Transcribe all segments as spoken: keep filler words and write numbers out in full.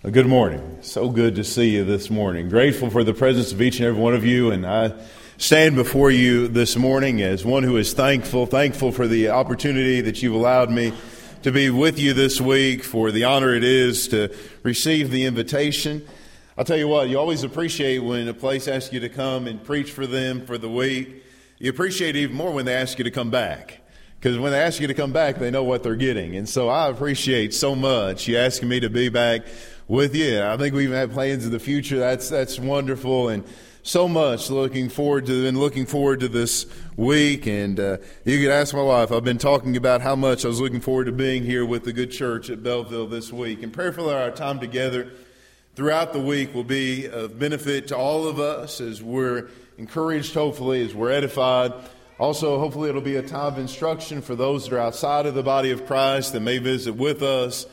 Good morning. So good to see you this morning. Grateful for the presence of each and every one of you, and I stand before you this morning as one who is thankful, thankful for the opportunity that you've allowed me to be with you this week, for the honor it is to receive the invitation. I'll tell you what, you always appreciate when a place asks you to come and preach for them for the week. You appreciate it even more when they ask you to come back. Because when they ask you to come back, they know what they're getting. And so I appreciate so much you asking me to be back with you. I think we even have plans in the future. That's that's wonderful, and so much looking forward to been looking forward to this week. And uh, you could ask my wife. I've been talking about how much I was looking forward to being here with the good church at Belleville this week. And prayerfully, our time together throughout the week will be of benefit to all of us as we're encouraged, hopefully, as we're edified. Also, hopefully, it'll be a time of instruction for those that are outside of the body of Christ that may visit with us.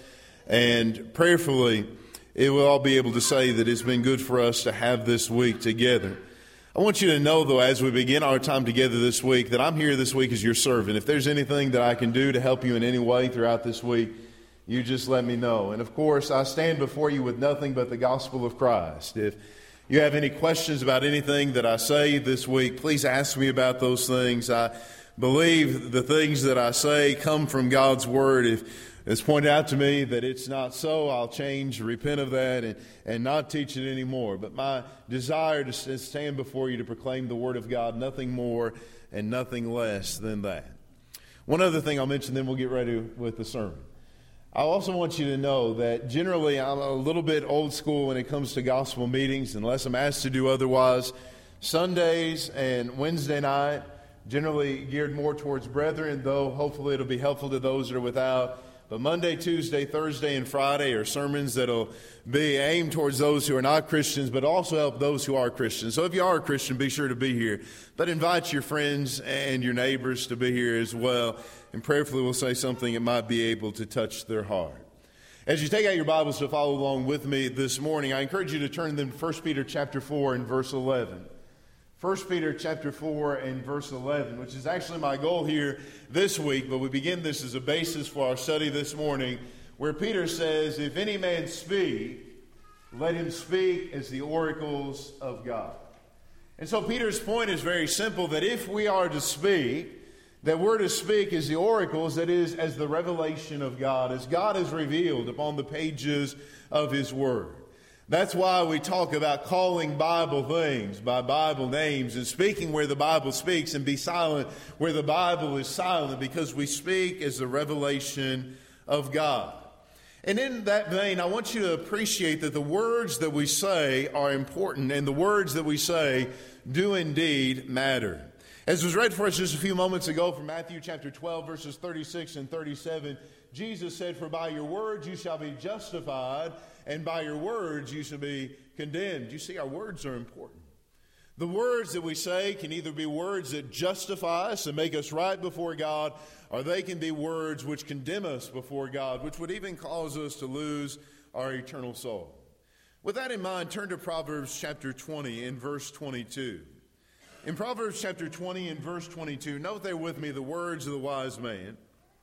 And prayerfully, it will all be able to say that it's been good for us to have this week together. I want you to know, though, as we begin our time together this week, that I'm here this week as your servant. If there's anything that I can do to help you in any way throughout this week, you just let me know. And, of course, I stand before you with nothing but the gospel of Christ. If you have any questions about anything that I say this week, please ask me about those things. I believe the things that I say come from God's Word. If it's pointed out to me that it's not so, I'll change, repent of that, and, and not teach it anymore. But my desire to stand before you to proclaim the Word of God, nothing more and nothing less than that. One other thing I'll mention, then we'll get ready with the sermon. I also want you to know that generally I'm a little bit old school when it comes to gospel meetings, unless I'm asked to do otherwise. Sundays and Wednesday night, generally geared more towards brethren, though hopefully it'll be helpful to those that are without. But Monday, Tuesday, Thursday, and Friday are sermons that'll be aimed towards those who are not Christians, but also help those who are Christians. So if you are a Christian, be sure to be here. But invite your friends and your neighbors to be here as well. And prayerfully we'll say something that might be able to touch their heart. As you take out your Bibles to follow along with me this morning, I encourage you to turn them to First Peter chapter four and verse eleven. First Peter chapter four and verse eleven, which is actually my goal here this week, but we begin this as a basis for our study this morning, where Peter says, if any man speak, let him speak as the oracles of God. And so Peter's point is very simple, that if we are to speak, that we're to speak as the oracles, that is, as the revelation of God, as God is revealed upon the pages of His Word. That's why we talk about calling Bible things by Bible names and speaking where the Bible speaks and be silent where the Bible is silent, because we speak as the revelation of God. And in that vein, I want you to appreciate that the words that we say are important, and the words that we say do indeed matter. As was read for us just a few moments ago from Matthew chapter twelve, verses thirty-six and thirty-seven, Jesus said, for by your words you shall be justified, and by your words you shall be condemned. You see, our words are important. The words that we say can either be words that justify us and make us right before God, or they can be words which condemn us before God, which would even cause us to lose our eternal soul. With that in mind, turn to Proverbs chapter twenty and verse twenty-two. In Proverbs chapter twenty and verse twenty-two, note there with me the words of the wise man.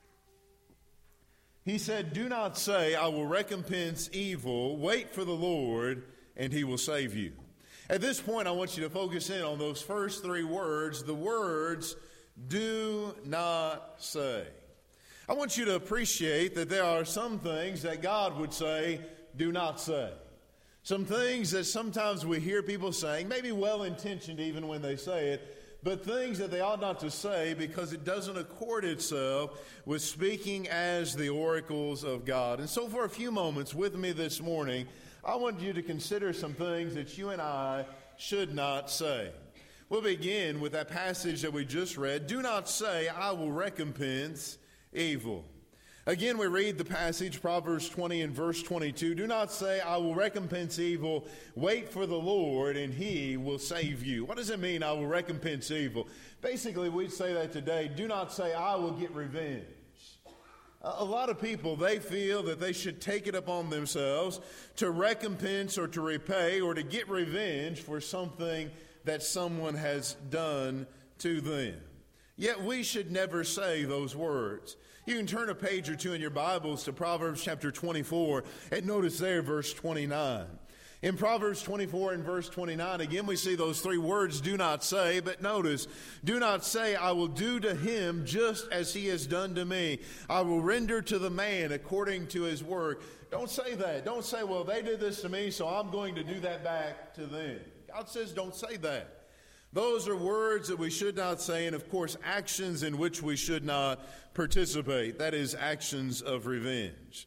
He said, do not say, I will recompense evil. Wait for the Lord, and He will save you. At this point, I want you to focus in on those first three words, the words, do not say. I want you to appreciate that there are some things that God would say, do not say. Some things that sometimes we hear people saying, maybe well-intentioned even when they say it, but things that they ought not to say because it doesn't accord itself with speaking as the oracles of God. And so for a few moments with me this morning, I want you to consider some things that you and I should not say. We'll begin with that passage that we just read. Do not say, I will recompense evil. Again, we read the passage, Proverbs twenty and verse twenty-two. Do not say, I will recompense evil. Wait for the Lord, and He will save you. What does it mean, I will recompense evil? Basically, we'd say that today. Do not say, I will get revenge. A lot of people, they feel that they should take it upon themselves to recompense or to repay or to get revenge for something that someone has done to them. Yet we should never say those words. You can turn a page or two in your Bibles to Proverbs chapter twenty-four and notice there verse twenty-nine. In Proverbs twenty-four and verse twenty-nine, again we see those three words, do not say, but notice, do not say, I will do to him just as he has done to me. I will render to the man according to his work. Don't say that. Don't say, well, they did this to me, so I'm going to do that back to them. God says don't say that. Those are words that we should not say, and of course actions in which we should not participate. That is actions of revenge.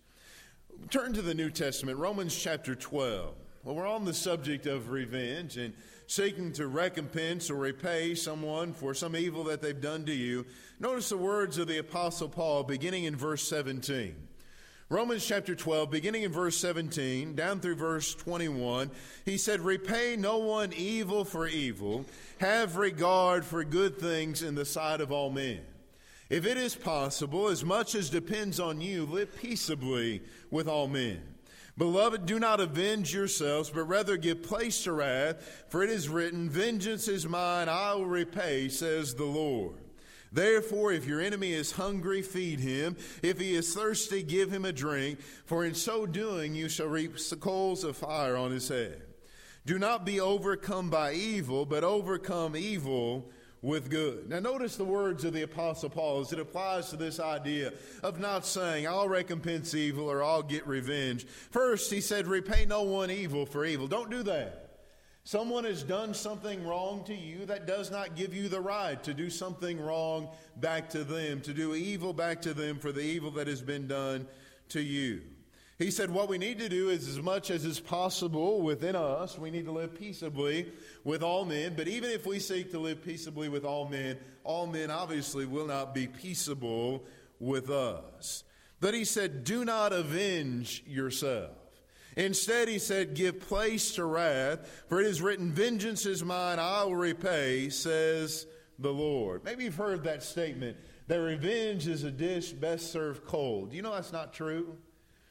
Turn to the New Testament, Romans chapter twelve. Well, we're on the subject of revenge and seeking to recompense or repay someone for some evil that they've done to you. Notice the words of the Apostle Paul beginning in verse seventeen. Romans chapter twelve, beginning in verse seventeen, down through verse twenty-one, he said, repay no one evil for evil. Have regard for good things in the sight of all men. If it is possible, as much as depends on you, live peaceably with all men. Beloved, do not avenge yourselves, but rather give place to wrath, for it is written, vengeance is mine, I will repay, says the Lord. Therefore, if your enemy is hungry, feed him. If he is thirsty, give him a drink. For in so doing, you shall reap coals of fire on his head. Do not be overcome by evil, but overcome evil with good. Now notice the words of the Apostle Paul as it applies to this idea of not saying, I'll recompense evil or I'll get revenge. First, he said, repay no one evil for evil. Don't do that. Someone has done something wrong to you, that does not give you the right to do something wrong back to them, to do evil back to them for the evil that has been done to you. He said what we need to do is, as much as is possible within us, we need to live peaceably with all men. But even if we seek to live peaceably with all men, all men obviously will not be peaceable with us. But he said, do not avenge yourself. Instead, he said, give place to wrath, for it is written, vengeance is mine, I will repay, says the Lord. Maybe you've heard that statement, that revenge is a dish best served cold. Do you know that's not true?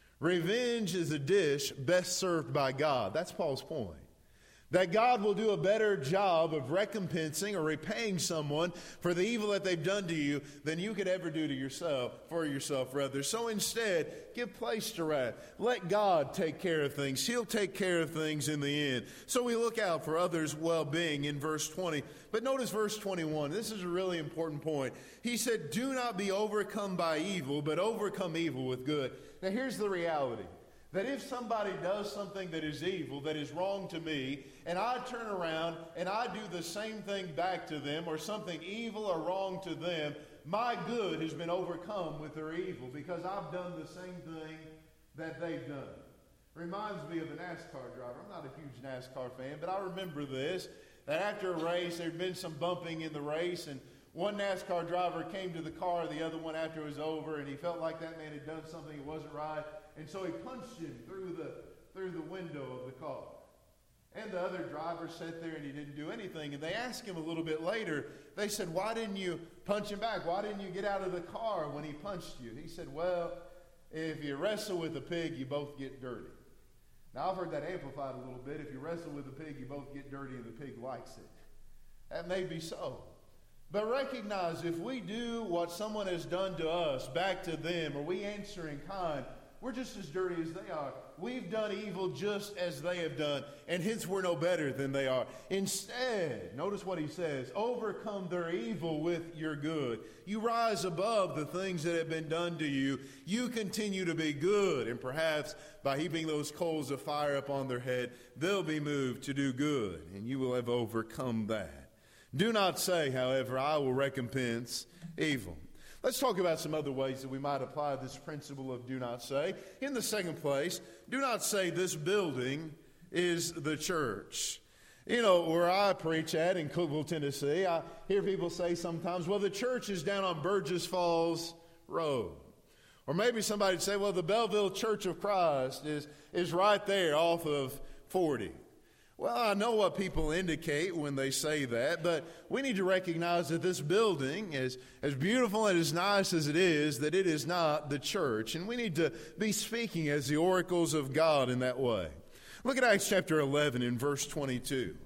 Revenge is a dish best served by God. That's Paul's point. That God will do a better job of recompensing or repaying someone for the evil that they've done to you than you could ever do to yourself, for yourself rather. So instead, give place to wrath. Let God take care of things. He'll take care of things in the end. So we look out for others' well-being in verse twenty. But notice verse twenty-one. This is a really important point. He said, do not be overcome by evil, but overcome evil with good. Now here's the reality. That if somebody does something that is evil, that is wrong to me, and I turn around and I do the same thing back to them, or something evil or wrong to them, my good has been overcome with their evil because I've done the same thing that they've done. Reminds me of a NASCAR driver. I'm not a huge NASCAR fan, but I remember this, that after a race, there had been some bumping in the race, and one NASCAR driver came to the car, the other one after it was over, and he felt like that man had done something that wasn't right. And so he punched him through the through the window of the car. And the other driver sat there and he didn't do anything. And they asked him a little bit later, they said, why didn't you punch him back? Why didn't you get out of the car when he punched you? He said, well, if you wrestle with a pig, you both get dirty. Now, I've heard that amplified a little bit. If you wrestle with a pig, you both get dirty and the pig likes it. That may be so. But recognize if we do what someone has done to us back to them, or we answer in kind, we're just as dirty as they are. We've done evil just as they have done, and hence we're no better than they are. Instead, notice what he says, overcome their evil with your good. You rise above the things that have been done to you. You continue to be good, and perhaps by heaping those coals of fire upon their head, they'll be moved to do good, and you will have overcome that. Do not say, however, I will recompense evil. Let's talk about some other ways that we might apply this principle of do not say. In the second place, do not say this building is the church. You know, where I preach at in Cookeville, Tennessee, I hear people say sometimes, well, the church is down on Burgess Falls Road. Or maybe somebody would say, well, the Belleville Church of Christ is, is right there off of forty. Well, I know what people indicate when they say that, but we need to recognize that this building, is as beautiful and as nice as it is, that it is not the church. And we need to be speaking as the oracles of God in that way. Look at Acts chapter eleven in verse twenty-two.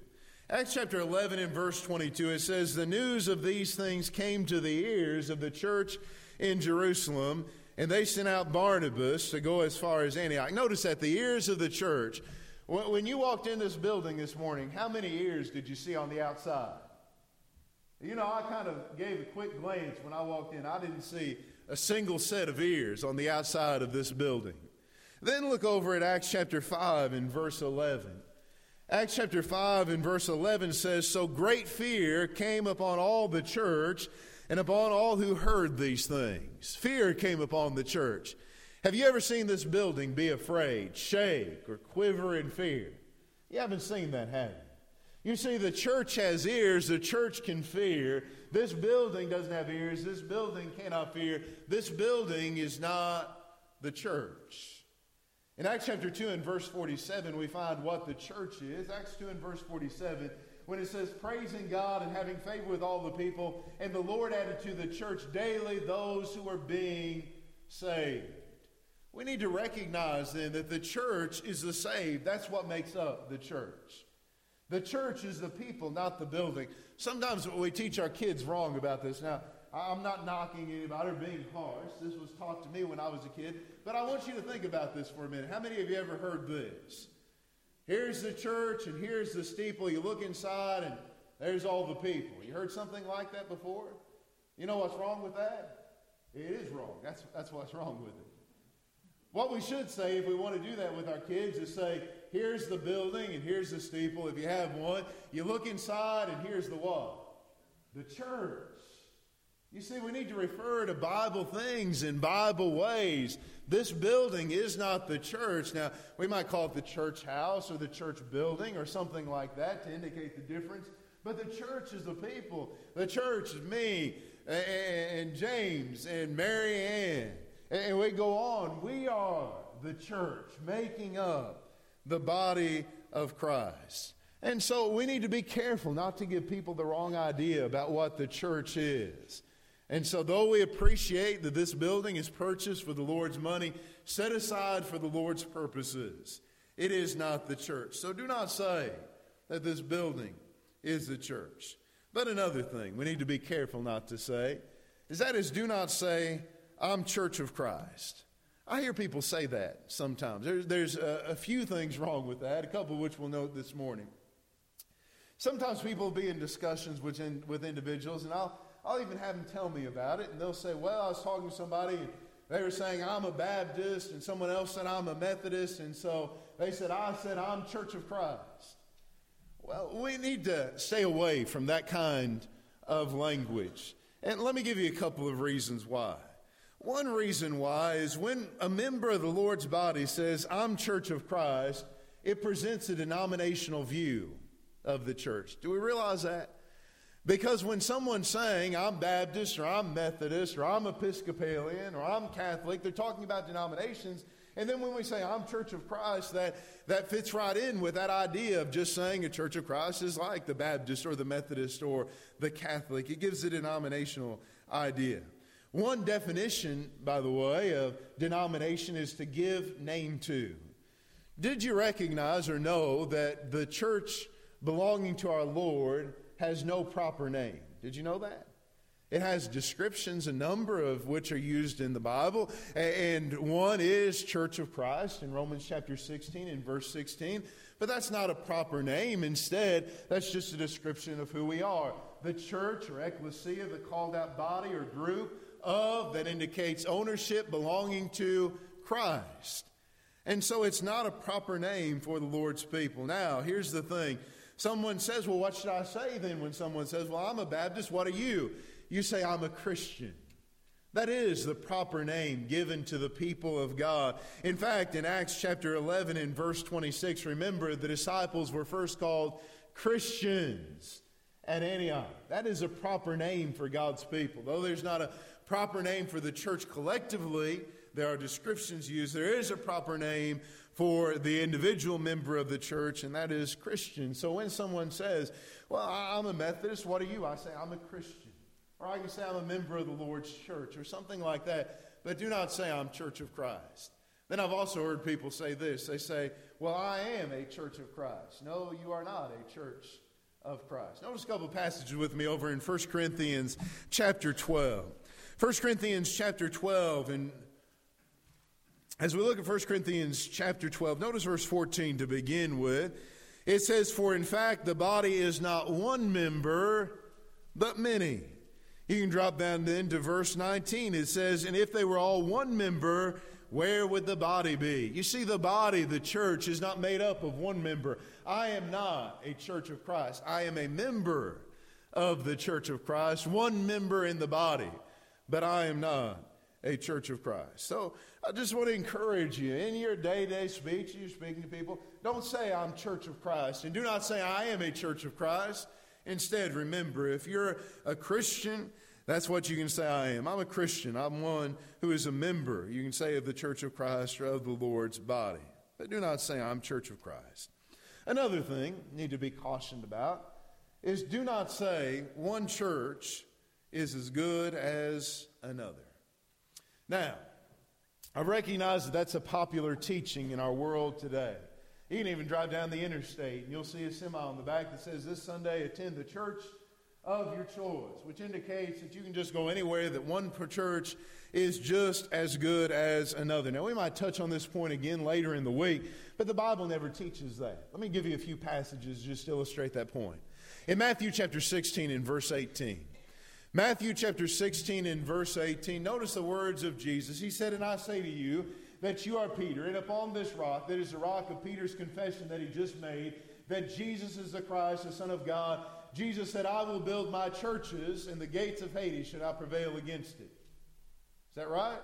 Acts chapter eleven and verse twenty-two, it says, "The news of these things came to the ears of the church in Jerusalem, and they sent out Barnabas to go as far as Antioch." Notice that the ears of the church. When you walked in this building this morning, how many ears did you see on the outside? You know, I kind of gave a quick glance when I walked in. I didn't see a single set of ears on the outside of this building. Then look over at Acts chapter five and verse eleven. Acts chapter five and verse eleven says, "So great fear came upon all the church and upon all who heard these things." Fear came upon the church. Have you ever seen this building be afraid, shake, or quiver in fear? You haven't seen that, have you? You see, the church has ears. The church can fear. This building doesn't have ears. This building cannot fear. This building is not the church. In Acts chapter two and verse forty-seven, we find what the church is. Acts two and verse forty-seven, when it says, "Praising God and having favor with all the people, and the Lord added to the church daily those who were being saved." We need to recognize then that the church is the saved. That's what makes up the church. The church is the people, not the building. Sometimes we teach our kids wrong about this. Now, I'm not knocking anybody or being harsh. This was taught to me when I was a kid. But I want you to think about this for a minute. How many of you ever heard this? Here's the church and here's the steeple. You look inside and there's all the people. You heard something like that before? You know what's wrong with that? It is wrong. That's, that's what's wrong with it. What we should say if we want to do that with our kids is say, here's the building and here's the steeple. If you have one, you look inside and here's the what? The church. You see, we need to refer to Bible things in Bible ways. This building is not the church. Now, we might call it the church house or the church building or something like that to indicate the difference. But the church is the people. The church is me and James and Mary Ann. And we go on. We are the church making up the body of Christ. And so we need to be careful not to give people the wrong idea about what the church is. And so though we appreciate that this building is purchased for the Lord's money, set aside for the Lord's purposes, it is not the church. So do not say that this building is the church. But another thing we need to be careful not to say is that is do not say, "I'm Church of Christ." I hear people say that sometimes. There's, there's a, a few things wrong with that, a couple of which we'll note this morning. Sometimes people will be in discussions with, in, with individuals, and I'll I'll even have them tell me about it, and they'll say, "Well, I was talking to somebody, and they were saying I'm a Baptist, and someone else said I'm a Methodist, and so they said, I said I'm Church of Christ." Well, we need to stay away from that kind of language. And let me give you a couple of reasons why. One reason why is when a member of the Lord's body says, "I'm Church of Christ," it presents a denominational view of the church. Do we realize that? Because when someone's saying, "I'm Baptist," or "I'm Methodist," or "I'm Episcopalian," or "I'm Catholic," they're talking about denominations. And then when we say, "I'm Church of Christ," that, that fits right in with that idea of just saying a Church of Christ is like the Baptist or the Methodist or the Catholic. It gives a denominational idea. One definition, by the way, of denomination is to give name to. Did you recognize or know that the church belonging to our Lord has no proper name? Did you know that? It has descriptions, a number of which are used in the Bible. And one is Church of Christ in Romans chapter sixteen and verse sixteen. But that's not a proper name. Instead, that's just a description of who we are. The church or ecclesia, the called out body or group of that indicates ownership belonging to Christ. And so it's not a proper name for the Lord's people. Now, here's the thing. Someone says, "Well, what should I say then?" When someone says, "Well, I'm a Baptist, what are you?" You say, "I'm a Christian." That is the proper name given to the people of God. In fact, in Acts chapter eleven and verse twenty-six, remember the disciples were first called Christians at Antioch. That is a proper name for God's people. Though there's not a proper name for the church collectively, there are descriptions used. There is a proper name for the individual member of the church, and that is Christian. So when someone says, "Well, I'm a Methodist, what are you?" I say, "I'm a Christian." Or I can say, "I'm a member of the Lord's church," or something like that. But do not say, "I'm Church of Christ." Then I've also heard people say this. They say, "Well, I am a Church of Christ." No, you are not a Church of Christ. Notice a couple of passages with me over in First Corinthians chapter twelve. First Corinthians chapter twelve, and as we look at First Corinthians chapter twelve, notice verse fourteen to begin with. It says, "For in fact the body is not one member, but many." You can drop down then to verse nineteen. It says, "And if they were all one member, where would the body be?" You see, the body, the church, is not made up of one member. I am not a church of Christ. I am a member of the church of Christ, one member in the body, but I am not a church of Christ. So I just want to encourage you, in your day-to-day speech, you're speaking to people, don't say I'm church of Christ, and do not say I am a church of Christ. Instead, remember, if you're a Christian, that's what you can say I am. I'm a Christian. I'm one who is a member, you can say, of the church of Christ or of the Lord's body. But do not say I'm church of Christ. Another thing you need to be cautioned about is do not say one church is as good as another. Now, I recognize that that's a popular teaching in our world today. You can even drive down the interstate and you'll see a semi on the back that says, "This Sunday attend the church of your choice," which indicates that you can just go anywhere, that one per church is just as good as another. Now, we might touch on this point again later in the week, but the Bible never teaches that. Let me give you a few passages just to illustrate that point. In Matthew chapter sixteen and verse eighteen, Matthew chapter sixteen and verse eighteen, notice the words of Jesus. He said, "And I say to you that you are Peter, and upon this rock," that is the rock of Peter's confession that he just made, that Jesus is the Christ, the Son of God. Jesus said, "I will build my churches, and the gates of Hades shall not prevail against it." Is that right?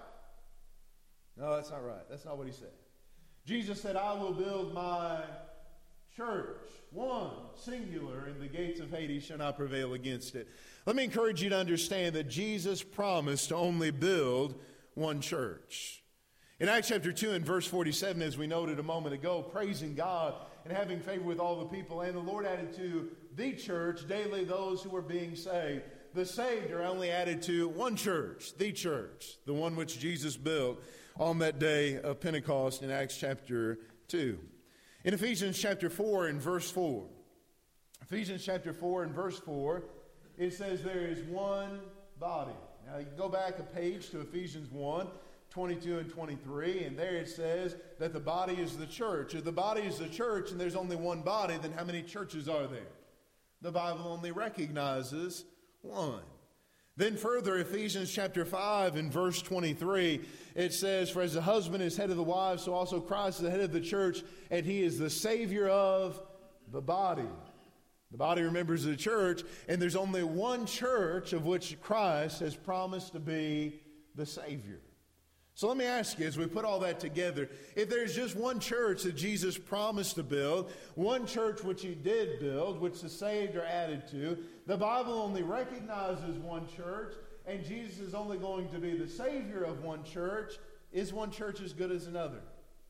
No, that's not right. That's not what he said. Jesus said, "I will build my church," one, singular, "and the gates of Hades shall not prevail against it." Let me encourage you to understand that Jesus promised to only build one church. In Acts chapter two and verse forty-seven, as we noted a moment ago, praising God and having favor with all the people, and the Lord added to the church daily those who were being saved. The saved are only added to one church, the church, the one which Jesus built on that day of Pentecost in Acts chapter two. In Ephesians chapter four and verse four, Ephesians chapter four and verse four, it says there is one body. Now you can go back a page to Ephesians one, twenty-two and twenty-three, and there it says that the body is the church. If the body is the church and there's only one body, then how many churches are there? The Bible only recognizes one. Then further, Ephesians chapter five and verse twenty-three, it says, "For as the husband is head of the wife, so also Christ is the head of the church, and he is the Savior of the body." The body, remembers, the church, and there's only one church of which Christ has promised to be the Savior. So let me ask you, as we put all that together, if there's just one church that Jesus promised to build, one church which he did build, which the saved are added to, the Bible only recognizes one church, and Jesus is only going to be the Savior of one church, is one church as good as another?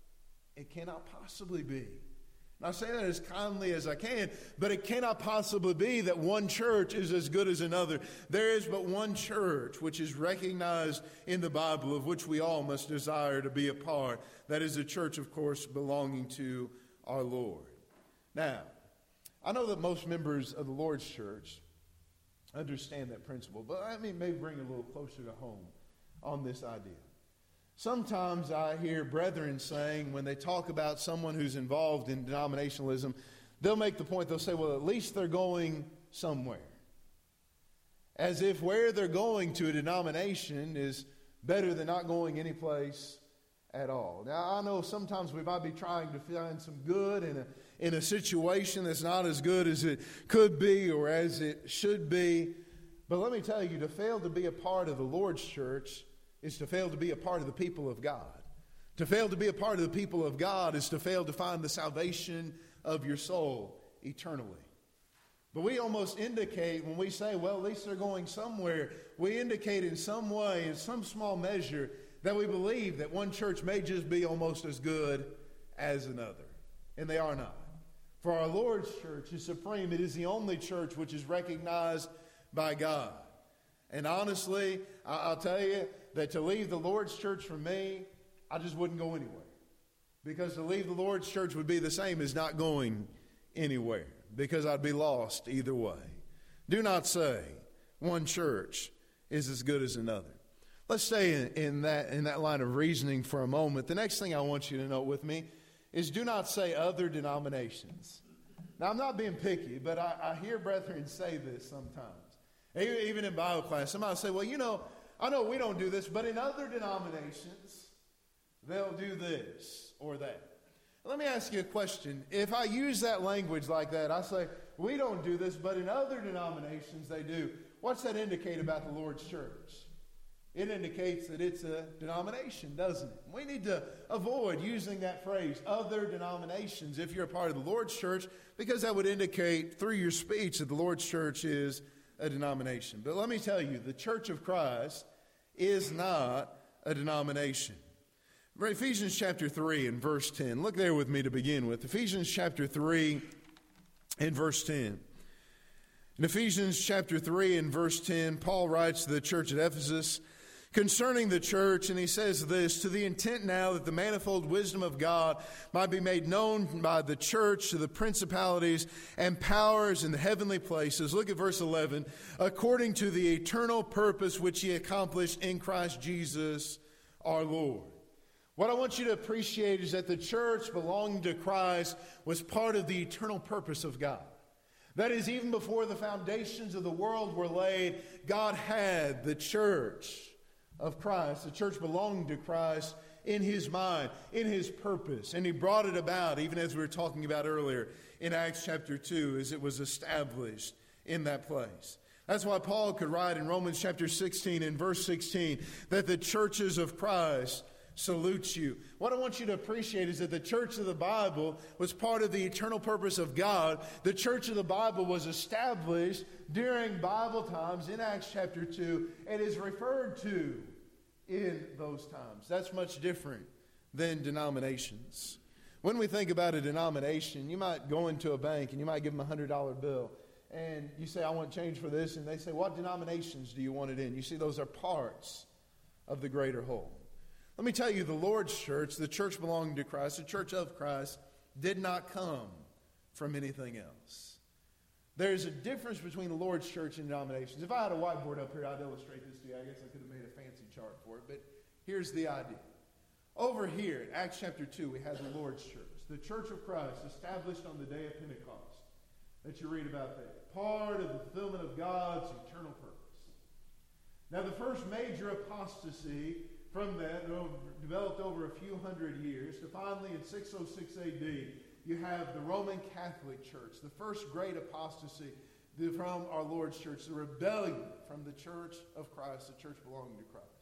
It cannot possibly be. And I say that as kindly as I can, but it cannot possibly be that one church is as good as another. There is but one church which is recognized in the Bible, of which we all must desire to be a part. That is the church, of course, belonging to our Lord. Now, I know that most members of the Lord's church understand that principle, but I mean, maybe bring it a little closer to home on this idea. Sometimes I hear brethren saying, when they talk about someone who's involved in denominationalism, they'll make the point, they'll say, well, at least they're going somewhere. As if where they're going to a denomination is better than not going anyplace at all. Now, I know sometimes we might be trying to find some good in a, in a situation that's not as good as it could be or as it should be. But let me tell you, to fail to be a part of the Lord's church is to fail to be a part of the people of God. To fail to be a part of the people of God is to fail to find the salvation of your soul eternally. But we almost indicate, when we say, well, at least they're going somewhere, we indicate in some way, in some small measure, that we believe that one church may just be almost as good as another. And they are not. For our Lord's church is supreme. It is the only church which is recognized by God. And honestly, I'll tell you that to leave the Lord's church for me, I just wouldn't go anywhere. Because to leave the Lord's church would be the same as not going anywhere. because I'd be lost either way. Do not say one church is as good as another. Let's stay in, in that in that line of reasoning for a moment. The next thing I want you to note with me is do not say other denominations. Now, I'm not being picky, but I, I hear brethren say this sometimes. Even in Bible class, somebody will say, well, you know, I know we don't do this, but in other denominations, they'll do this or that. Let me ask you a question. If I use that language like that, I say, we don't do this, but in other denominations they do. What's that indicate about the Lord's church? It indicates that it's a denomination, doesn't it? We need to avoid using that phrase, other denominations, if you're a part of the Lord's church, because that would indicate through your speech that the Lord's church is a denomination. But let me tell you, the Church of Christ is not a denomination. Ephesians chapter three and verse ten. Look there with me to begin with. Ephesians chapter three and verse ten. In Ephesians chapter three and verse ten, Paul writes to the church at Ephesus concerning the church, and he says this, to the intent now that the manifold wisdom of God might be made known by the church to the principalities and powers in the heavenly places. Look at verse eleven. According to the eternal purpose which he accomplished in Christ Jesus our Lord. What I want you to appreciate is that the church belonging to Christ was part of the eternal purpose of God. That is, even before the foundations of the world were laid, God had the church of Christ, the church belonging to Christ, in His mind, in His purpose. And He brought it about, even as we were talking about earlier in Acts chapter two, as it was established in that place. That's why Paul could write in Romans chapter sixteen and verse sixteen that the churches of Christ salute you. What I want you to appreciate is that the church of the Bible was part of the eternal purpose of God. The church of the Bible was established during Bible times in Acts chapter two and is referred to in those times. That's much different than denominations. When we think about a denomination, you might go into a bank and you might give them a one hundred dollar bill and you say, I want change for this, and they say, what denominations do you want it in? You see, those are parts of the greater whole. Let me tell you, the Lord's church, the church belonging to Christ, the church of Christ, did not come from anything else. There's a difference between the Lord's church and denominations. If I had a whiteboard up here, I'd illustrate this to you. I guess I could have made a fancy chart for it, but here's the idea. Over here in Acts chapter two, we have the Lord's church, the church of Christ, established on the day of Pentecost that you read about there. Part of the fulfillment of God's eternal purpose. Now, the first major apostasy from that developed over a few hundred years to finally in six oh six A D you have the Roman Catholic Church, the first great apostasy from our Lord's church, the rebellion from the church of Christ, the church belonging to Christ.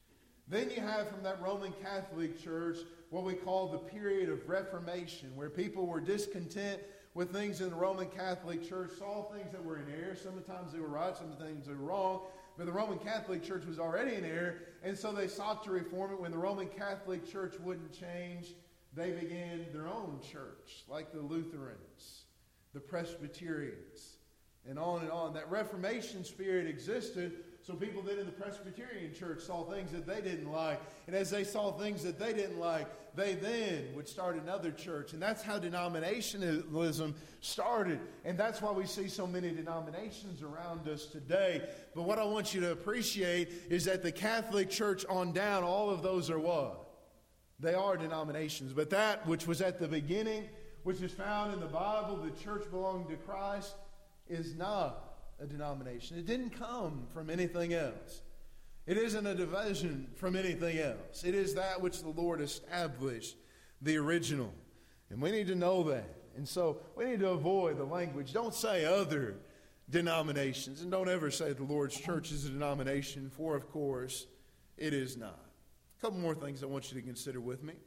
Then you have from that Roman Catholic Church what we call the period of Reformation, where people were discontent with things in the Roman Catholic Church, saw things that were in error. Sometimes they were right, sometimes they were wrong. But the Roman Catholic Church was already in error, and so they sought to reform it. When the Roman Catholic Church wouldn't change, they began their own church, like the Lutherans, the Presbyterians, and on and on. That Reformation spirit existed, so people then in the Presbyterian church saw things that they didn't like. And as they saw things that they didn't like, they then would start another church. And that's how denominationalism started. And that's why we see so many denominations around us today. But what I want you to appreciate is that the Catholic Church on down, all of those are what? They are denominations. But that which was at the beginning, which is found in the Bible, the church belonging to Christ, is not a denomination. It didn't come from anything else. It isn't a division from anything else. It is that which the Lord established, the original. And we need to know that. And so we need to avoid the language. Don't say other denominations. And don't ever say the Lord's church is a denomination, for of course it is not. A couple more things I want you to consider with me.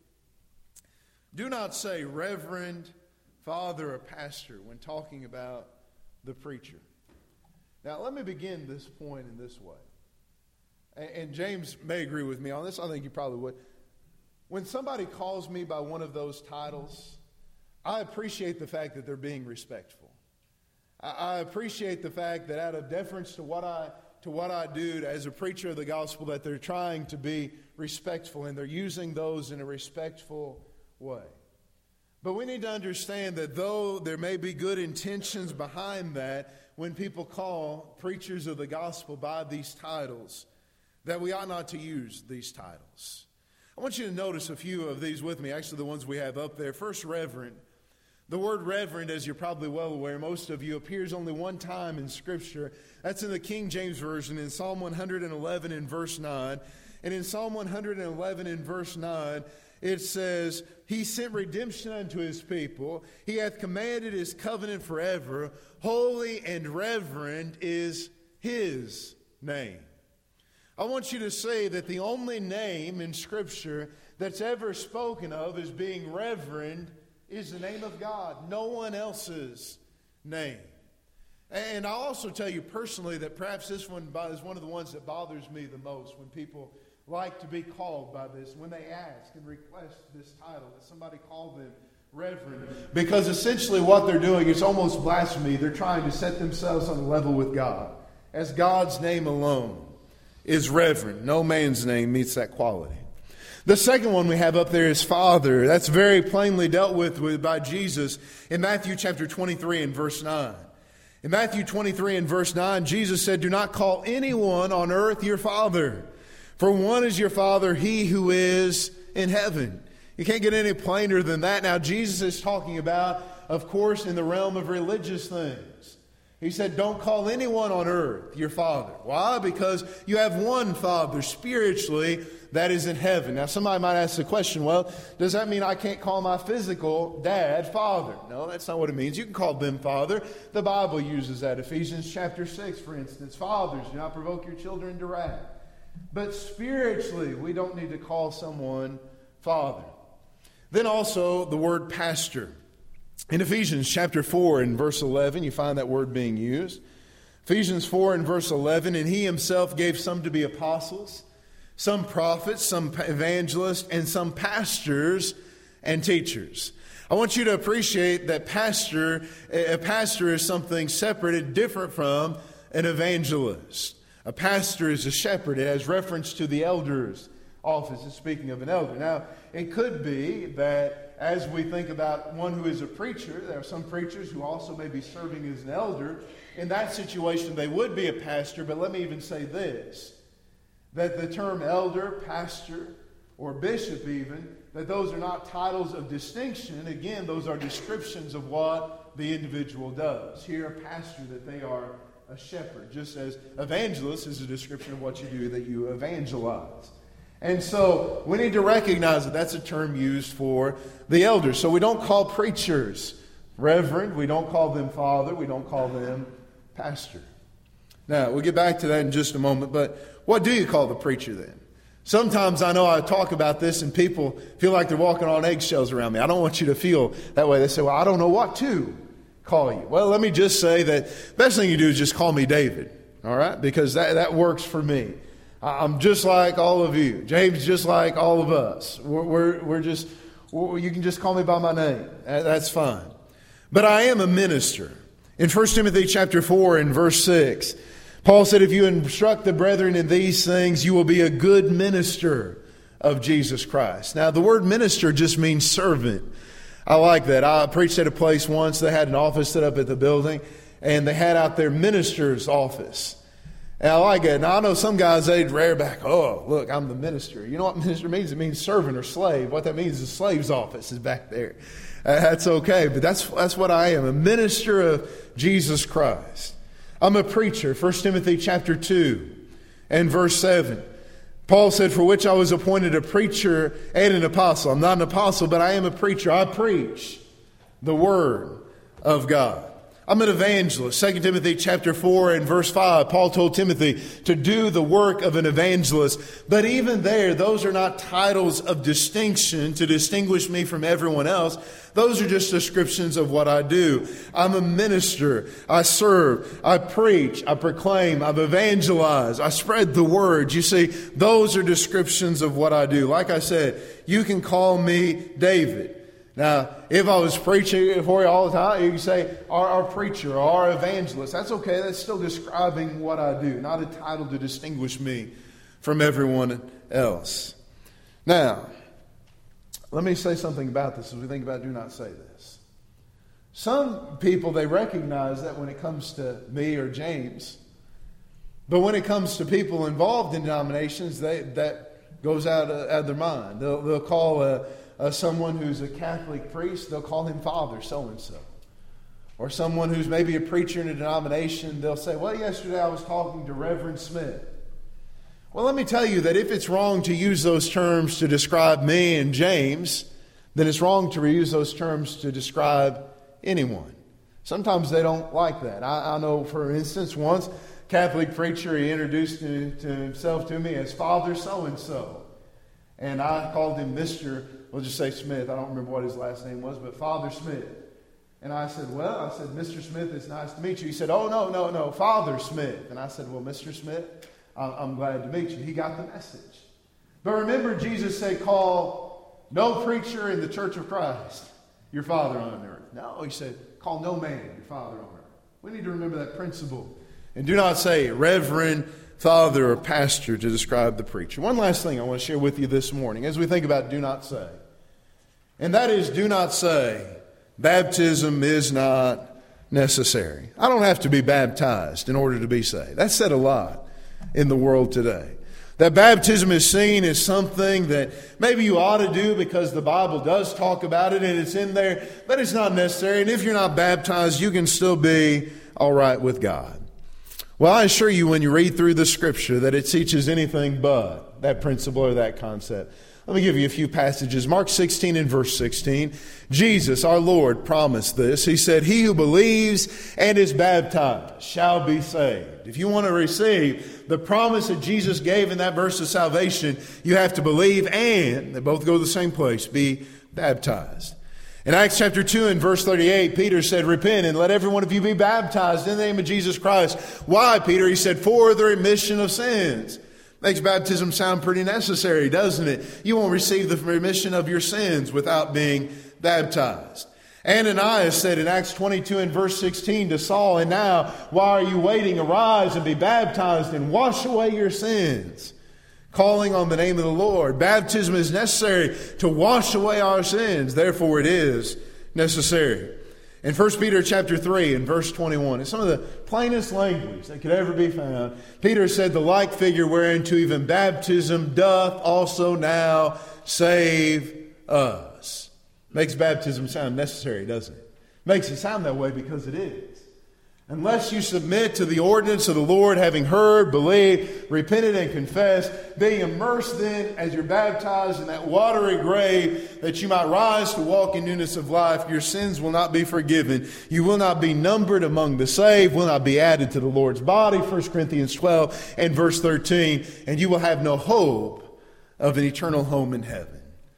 Do not say reverend, father, or pastor when talking about the preacher. Now, let me begin this point in this way. And James may agree with me on this. I think he probably would. When somebody calls me by one of those titles, I appreciate the fact that they're being respectful. I appreciate the fact that out of deference to what I to what I do as a preacher of the gospel, that they're trying to be respectful and they're using those in a respectful way. But we need to understand that though there may be good intentions behind that, when people call preachers of the gospel by these titles, that we ought not to use these titles. I want you to notice a few of these with me, actually the ones we have up there. First, reverend. The word reverend, as you're probably well aware, most of you, appears only one time in Scripture. That's in the King James Version in Psalm one eleven in verse nine. And in Psalm one eleven in verse nine, it says, He sent redemption unto His people. He hath commanded His covenant forever. Holy and reverend is His name. I want you to say that the only name in Scripture that's ever spoken of as being reverend is the name of God. No one else's name. And I'll also tell you personally that perhaps this one is one of the ones that bothers me the most, when people like to be called by this, when they ask and request this title, that somebody call them reverend. Because essentially what they're doing is almost blasphemy. They're trying to set themselves on a level with God, as God's name alone is reverend. No man's name meets that quality. The second one we have up there is Father. That's very plainly dealt with, with by Jesus in Matthew chapter twenty-three and verse nine. In Matthew twenty-three and verse nine, Jesus said, Do not call anyone on earth your father, for one is your Father, He who is in heaven. You can't get any plainer than that. Now, Jesus is talking about, of course, in the realm of religious things. He said, don't call anyone on earth your father. Why? Because you have one Father spiritually that is in heaven. Now, somebody might ask the question, well, does that mean I can't call my physical dad Father? No, that's not what it means. You can call them Father. The Bible uses that. Ephesians chapter six, for instance. Fathers, do not provoke your children to wrath. But spiritually, we don't need to call someone Father. Then also the word pastor. In Ephesians chapter four and verse eleven, you find that word being used. Ephesians four and verse eleven, and He Himself gave some to be apostles, some prophets, some evangelists, and some pastors and teachers. I want you to appreciate that pastor, a pastor is something separate and different from an evangelist. A pastor is a shepherd. It has reference to the elder's office. It's speaking of an elder. Now, it could be that as we think about one who is a preacher, there are some preachers who also may be serving as an elder. In that situation, they would be a pastor. But let me even say this, that the term elder, pastor, or bishop even, that those are not titles of distinction. Again, those are descriptions of what the individual does. Here, a pastor, that they are a shepherd, just as evangelist is a description of what you do, that you evangelize. And so we need to recognize that that's a term used for the elders. So we don't call preachers reverend. We don't call them father. We don't call them pastor. Now, we'll get back to that in just a moment. But what do you call the preacher then? Sometimes I know I talk about this and people feel like they're walking on eggshells around me. I don't want you to feel that way. They say, well, I don't know what to call you. Well, let me just say that the best thing you do is just call me David. All right? Because that, that works for me. I'm just like all of you. James just like all of us. We're, we're, we're just, we're, you can just call me by my name. That's fine. But I am a minister. In First Timothy chapter four and verse six, Paul said, if you instruct the brethren in these things, you will be a good minister of Jesus Christ. Now, the word minister just means servant. I like that. I preached at a place once. They had an office set up at the building, and they had out their minister's office. And I like it. Now, I know some guys, they'd rear back, oh, look, I'm the minister. You know what minister means? It means servant or slave. What that means is the slave's office is back there. Uh, that's okay, but that's that's what I am, a minister of Jesus Christ. I'm a preacher. First Timothy chapter two and verse seven. Paul said, for which I was appointed a preacher and an apostle. I'm not an apostle, but I am a preacher. I preach the word of God. I'm an evangelist. Second Timothy chapter four and verse five, Paul told Timothy to do the work of an evangelist. But even there, those are not titles of distinction to distinguish me from everyone else. Those are just descriptions of what I do. I'm a minister. I serve. I preach. I proclaim. I've evangelized. I spread the word. You see, those are descriptions of what I do. Like I said, you can call me David. Now, if I was preaching for you all the time, you can say, our, our preacher, or our evangelist. That's okay. That's still describing what I do, not a title to distinguish me from everyone else. Now, let me say something about this as we think about do not say this. Some people, they recognize that when it comes to me or James, but when it comes to people involved in denominations, they, that goes out of, out of their mind. They'll, they'll call a, a someone who's a Catholic priest, they'll call him Father so-and-so. Or someone who's maybe a preacher in a denomination, they'll say, well, yesterday I was talking to Reverend Smith. Well, let me tell you that if it's wrong to use those terms to describe me and James, then it's wrong to reuse those terms to describe anyone. Sometimes they don't like that. I, I know, for instance, once Catholic preacher, he introduced to, to himself to me as Father so-and-so. And I called him Mister, we'll just say Smith. I don't remember what his last name was, but Father Smith. And I said, well, I said, Mister Smith, it's nice to meet you. He said, oh, no, no, no, Father Smith. And I said, well, Mister Smith, I'm glad to meet you. He got the message. But remember, Jesus said, call no preacher in the church of Christ your father on earth. No, he said, call no man your father on earth. We need to remember that principle. And do not say reverend, father, or pastor to describe the preacher. One last thing I want to share with you this morning as we think about do not say. And that is, do not say baptism is not necessary. I don't have to be baptized in order to be saved. That's said a lot in the world today. That baptism is seen as something that maybe you ought to do because the Bible does talk about it and it's in there, but it's not necessary. And if you're not baptized, you can still be all right with God. Well, I assure you when you read through the Scripture that it teaches anything but that principle or that concept. Let me give you a few passages. Mark sixteen and verse sixteen. Jesus, our Lord, promised this. He said, he who believes and is baptized shall be saved. If you want to receive the promise that Jesus gave in that verse of salvation, you have to believe and, they both go to the same place, be baptized. In Acts chapter two and verse thirty-eight, Peter said, repent and let every one of you be baptized in the name of Jesus Christ. Why, Peter? He said, for the remission of sins. Makes baptism sound pretty necessary, doesn't it? You won't receive the remission of your sins without being baptized. Ananias said in Acts twenty-two and verse sixteen to Saul, and now, why are you waiting? Arise and be baptized and wash away your sins. Calling on the name of the Lord. Baptism is necessary to wash away our sins. Therefore it is necessary. In First Peter chapter three and verse twenty-one, it's some of the plainest language that could ever be found. Peter said, the like figure whereunto even baptism doth also now save us. Makes baptism sound necessary, doesn't it? Makes it sound that way because it is. Unless you submit to the ordinance of the Lord, having heard, believed, repented, and confessed, being immersed then as you're baptized in that watery grave, that you might rise to walk in newness of life, your sins will not be forgiven. You will not be numbered among the saved, will not be added to the Lord's body, First Corinthians twelve and verse thirteen, and you will have no hope of an eternal home in heaven.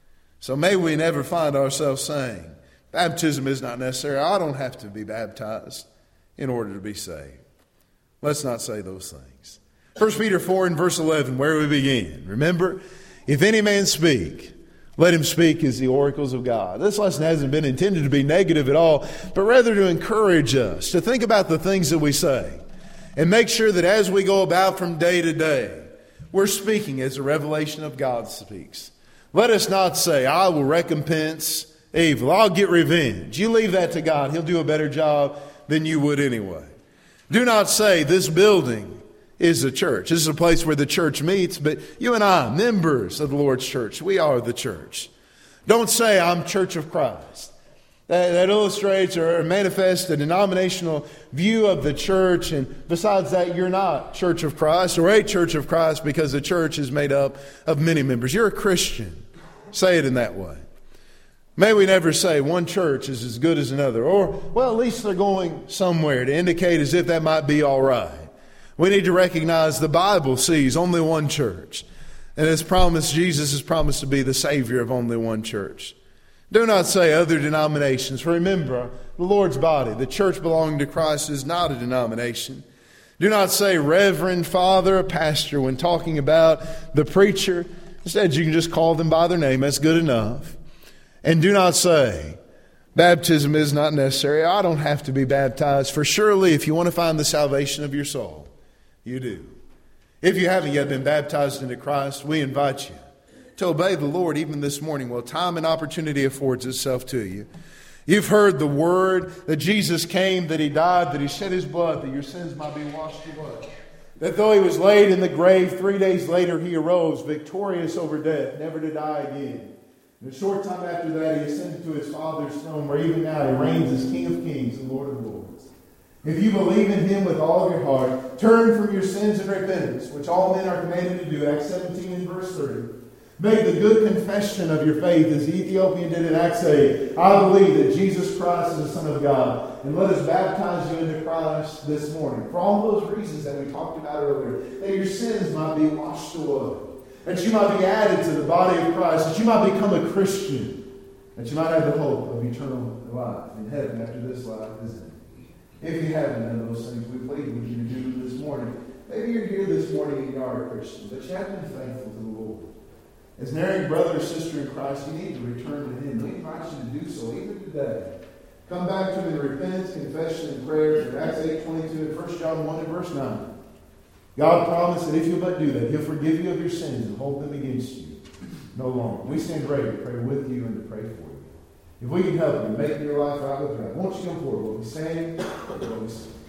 So may we never find ourselves saying, baptism is not necessary. I don't have to be baptized in order to be saved. Let's not say those things. First Peter four and verse eleven, where we begin. Remember, if any man speak, let him speak as the oracles of God. This lesson hasn't been intended to be negative at all, but rather to encourage us to think about the things that we say and make sure that as we go about from day to day, we're speaking as the revelation of God speaks. Let us not say, I will recompense evil. I'll get revenge. You leave that to God. He'll do a better job than you would anyway. Do not say this building is a church. This is a place where the church meets, but you and I, members of the Lord's church, we are the church. Don't say I'm Church of Christ. That, that illustrates or manifests a denominational view of the church, and besides that, you're not Church of Christ or a Church of Christ because the church is made up of many members. You're a Christian. Say it in that way. May we never say one church is as good as another, or, well, at least they're going somewhere to indicate as if that might be all right. We need to recognize the Bible sees only one church, and as promised, Jesus has promised to be the Savior of only one church. Do not say other denominations, for remember, the Lord's body, the church belonging to Christ, is not a denomination. Do not say reverend, father, or pastor when talking about the preacher. Instead, you can just call them by their name. That's good enough. And do not say, baptism is not necessary. I don't have to be baptized. For surely if you want to find the salvation of your soul, you do. If you haven't yet been baptized into Christ, we invite you to obey the Lord even this morning while time and opportunity affords itself to you. You've heard the word that Jesus came, that he died, that he shed his blood, that your sins might be washed away. That though he was laid in the grave, three days later he arose, victorious over death, never to die again. And a short time after that he ascended to his Father's throne, where even now he reigns as King of kings and Lord of lords. If you believe in him with all of your heart, turn from your sins and repentance, which all men are commanded to do, Acts seventeen and verse thirty. Make the good confession of your faith as the Ethiopian did in Acts eight. I believe that Jesus Christ is the Son of God. And let us baptize you into Christ this morning. For all those reasons that we talked about earlier. That your sins might be washed away. That you might be added to the body of Christ. That you might become a Christian. That you might have the hope of eternal life in heaven after this life is ended. If you haven't done those things, we plead with you to do this morning. Maybe you're here this morning and you are a Christian, but you haven't been faithful to the Lord. As an erring brother or sister in Christ, you need to return to him. We invite you to do so even today. Come back to him in repentance, confession, and prayer through Acts eight twenty-two and First John one and verse nine. God promised that if you'll but do that, he'll forgive you of your sins and hold them against you no longer. We stand ready to pray with you and to pray for you. If we can help you, make your life right with God, won't you come forward? We'll be standing, we'll be singing.